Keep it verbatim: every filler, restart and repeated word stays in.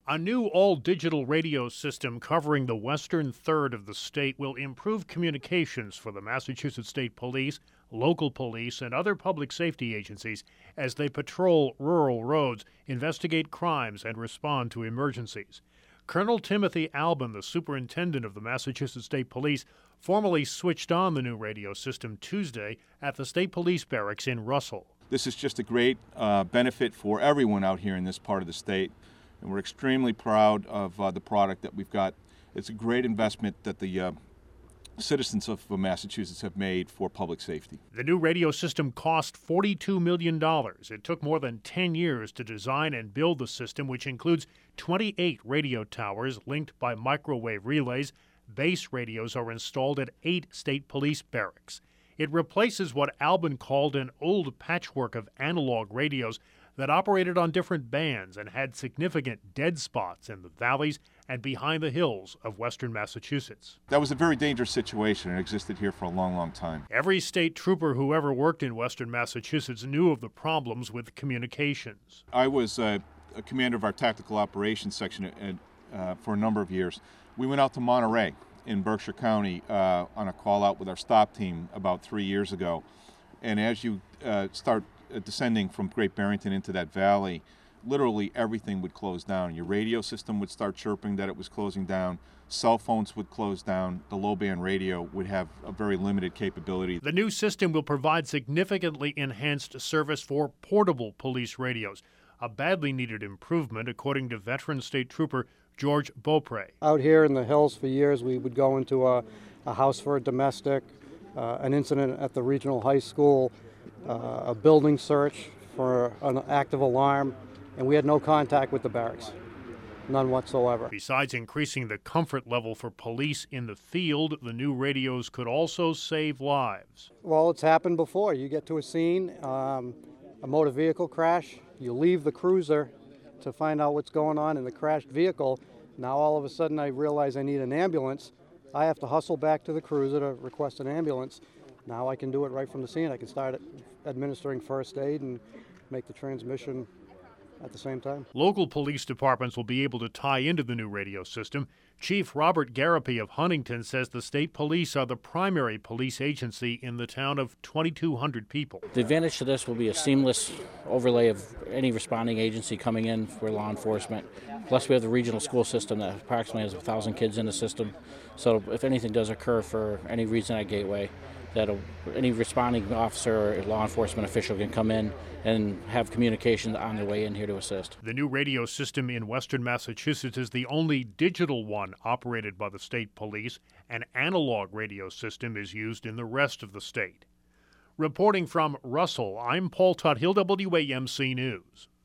A new all-digital radio system covering the western third of the state will improve communications for the Massachusetts State Police, local police, and other public safety agencies as they patrol rural roads, investigate crimes, and respond to emergencies. Colonel Timothy Albin, the superintendent of the Massachusetts State Police, formally switched on the new radio system Tuesday at the State Police Barracks in Russell. This is just a great uh, benefit for everyone out here in this part of the state, and we're extremely proud of uh, the product that we've got. It's a great investment that the uh, citizens of Massachusetts have made for public safety. The new radio system cost forty-two million dollars. It took more than ten years to design and build the system, which includes twenty-eight radio towers linked by microwave relays. Base radios are installed at eight state police barracks. It replaces what Albin called an old patchwork of analog radios that operated on different bands and had significant dead spots in the valleys and behind the hills of western Massachusetts. That was a very dangerous situation. It existed here for a long, long time. Every state trooper who ever worked in western Massachusetts knew of the problems with communications. I was uh, a commander of our tactical operations section at, uh, for a number of years. We went out to Monterey in Berkshire County uh, on a call out with our stop team about three years ago. And as you uh, start descending from Great Barrington into that valley, literally everything would close down. Your radio system would start chirping that it was closing down. Cell phones would close down. The low-band radio would have a very limited capability. The new system will provide significantly enhanced service for portable police radios, a badly needed improvement, according to veteran state trooper George Beaupre. Out here in the hills for years, we would go into a, a house for a domestic, uh, an incident at the regional high school, uh, a building search for an active alarm, and we had no contact with the barracks, none whatsoever. Besides increasing the comfort level for police in the field, the new radios could also save lives. Well, it's happened before. You get to a scene, um, a motor vehicle crash, you leave the cruiser to find out what's going on in the crashed vehicle. Now all of a sudden I realize I need an ambulance. I have to hustle back to the cruiser to request an ambulance. Now I can do it right from the scene. I can start administering first aid and make the transmission at the same time. Local police departments will be able to tie into the new radio system. Chief Robert Garapi of Huntington says the state police are the primary police agency in the town of twenty-two hundred people. The advantage to this will be a seamless overlay of any responding agency coming in for law enforcement. Plus we have the regional school system that approximately has one thousand kids in the system. So if anything does occur for any reason at Gateway, that any responding officer or law enforcement official can come in and have communication on their way in here to assist. The new radio system in western Massachusetts is the only digital one operated by the state police. An analog radio system is used in the rest of the state. Reporting from Russell, I'm Paul Tuthill, W A M C News.